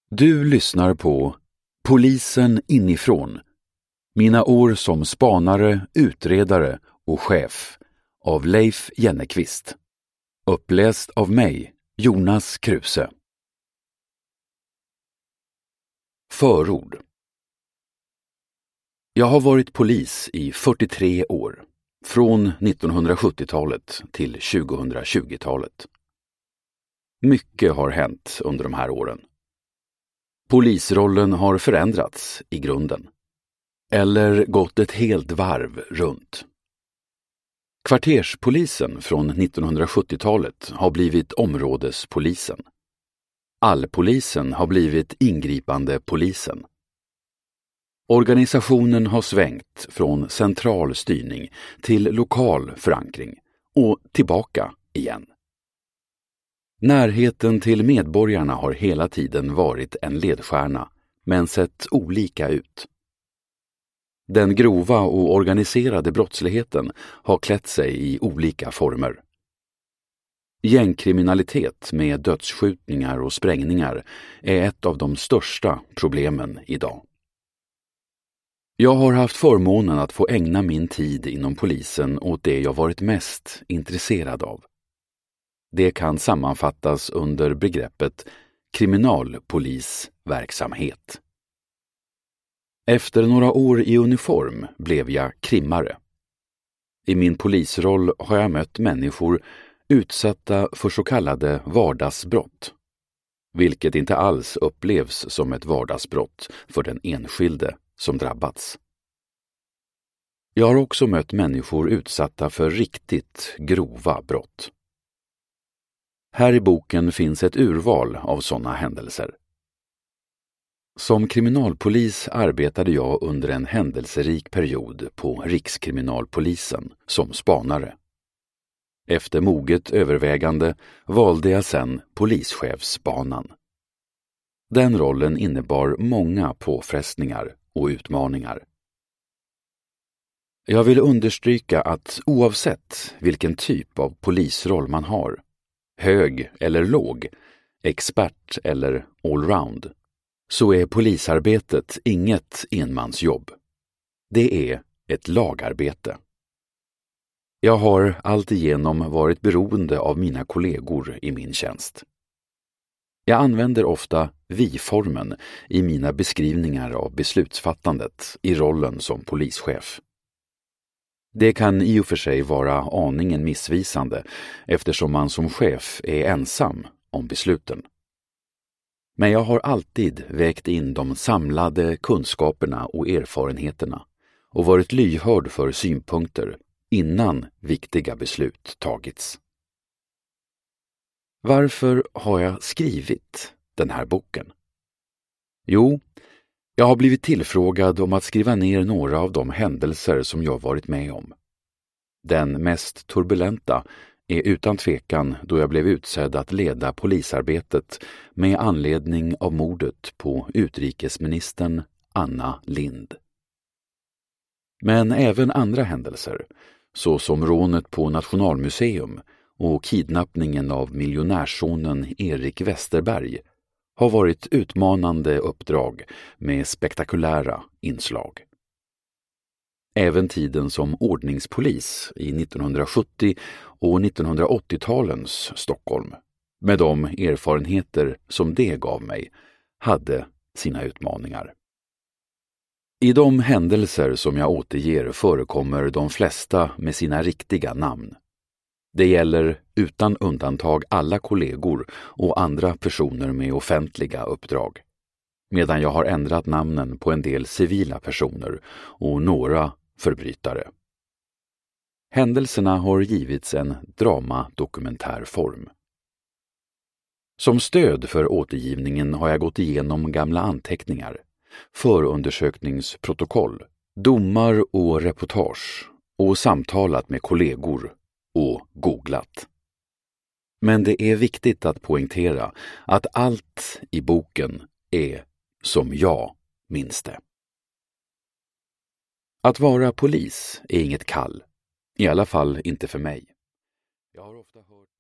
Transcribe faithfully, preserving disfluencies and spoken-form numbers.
Du lyssnar på Polisen inifrån. Mina år som spanare, utredare och chef av Leif Jennekvist. Uppläst av mig, Jonas Kruse. Förord. Jag har varit polis i fyrtiotre år, från nittonhundrasjuttiotalet till tjugohundratjugotalet. Mycket har hänt under de här åren. Polisrollen har förändrats i grunden. Eller gått ett helt varv runt. Kvarterspolisen från nittonhundrasjuttiotalet har blivit områdespolisen. Allpolisen har blivit ingripande polisen. Organisationen har svängt från central styrning till lokal förankring och tillbaka igen. Närheten till medborgarna har hela tiden varit en ledstjärna, men sett olika ut. Den grova och organiserade brottsligheten har klätt sig i olika former. Gängkriminalitet med dödsskjutningar och sprängningar är ett av de största problemen idag. Jag har haft förmånen att få ägna min tid inom polisen åt det jag varit mest intresserad av. Det kan sammanfattas under begreppet kriminalpolisverksamhet. Efter några år i uniform blev jag krimmare. I min polisroll har jag mött människor utsatta för så kallade vardagsbrott, vilket inte alls upplevs som ett vardagsbrott för den enskilde som drabbats. Jag har också mött människor utsatta för riktigt grova brott. Här i boken finns ett urval av sådana händelser. Som kriminalpolis arbetade jag under en händelserik period på Rikskriminalpolisen som spanare. Efter moget övervägande valde jag sedan polischefsbanan. Den rollen innebar många påfrestningar och utmaningar. Jag vill understryka att oavsett vilken typ av polisroll man har, hög eller låg, expert eller allround, så är polisarbetet inget enmansjobb. Det är ett lagarbete. Jag har alltigenom varit beroende av mina kollegor i min tjänst. Jag använder ofta vi-formen i mina beskrivningar av beslutsfattandet i rollen som polischef. Det kan i och för sig vara aningen missvisande eftersom man som chef är ensam om besluten. Men jag har alltid vägt in de samlade kunskaperna och erfarenheterna och varit lyhörd för synpunkter innan viktiga beslut tagits. Varför har jag skrivit den här boken? Jo, jag har blivit tillfrågad om att skriva ner några av de händelser som jag varit med om. Den mest turbulenta är utan tvekan då jag blev utsedd att leda polisarbetet med anledning av mordet på utrikesministern Anna Lindh. Men även andra händelser, såsom rånet på Nationalmuseum och kidnappningen av miljonärssonen Erik Westerberg, har varit utmanande uppdrag med spektakulära inslag. Även tiden som ordningspolis i nittonhundrasjuttio- och nittonhundraåttiotalens Stockholm, med de erfarenheter som det gav mig, hade sina utmaningar. I de händelser som jag återger förekommer de flesta med sina riktiga namn. Det gäller utan undantag alla kollegor och andra personer med offentliga uppdrag, medan jag har ändrat namnen på en del civila personer och några förbrytare. Händelserna har givits en dramadokumentärform. Som stöd för återgivningen har jag gått igenom gamla anteckningar, förundersökningsprotokoll, domar och reportage och samtalat med kollegor och googlat. Men det är viktigt att poängtera att allt i boken är som jag minns det. Att vara polis är inget kall, i alla fall inte för mig. Jag har ofta hört